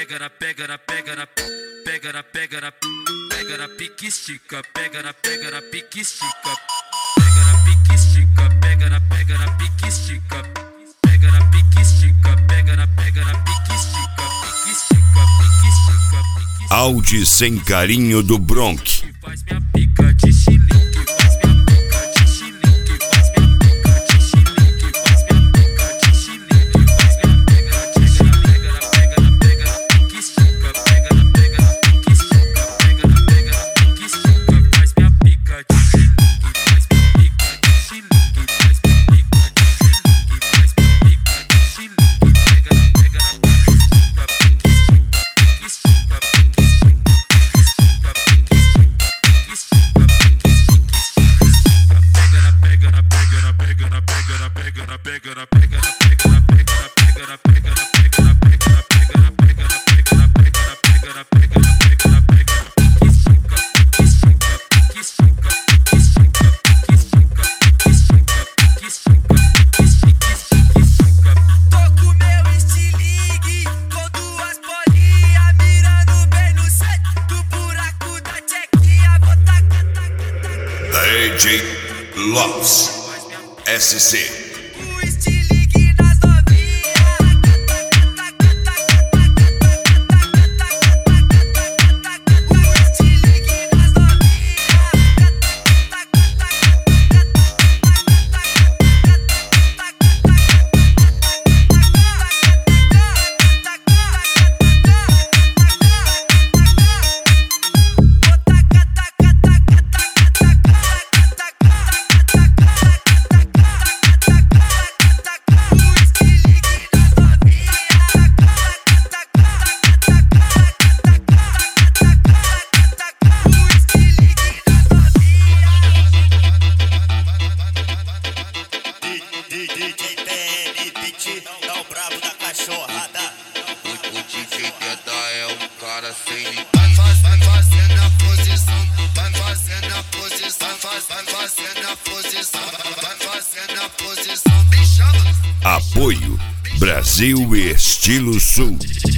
pega na pique estica, pega na pique estica, pega na pique estica, pega na pique estica, pega na pique estica, pega na pique estica, pique estica, pique estica, pique estica. Audi sem carinho do Bronx. Faz minha pica de chilique, faz minha pica de chilique, faz minha pica de chilique, faz minha pica de chilique, faz minha pega na pique estica, pega na pique estica, pega na pique estica, faz minha pica de chilique, faz minha pica de chilique, faz minha pica de chilique, faz minha pica de chilique, pega na pique estica, pique estica, pique estica, pique estica. DJ Loves SC. É o brabo da cachorrada. O DJ Deda é um cara sem limite. Vai fazendo a posição, vai fazendo a posição, vai fazendo a posição, vai fazendo a posição. Me chama. Apoio Brasil e Estilo Sul.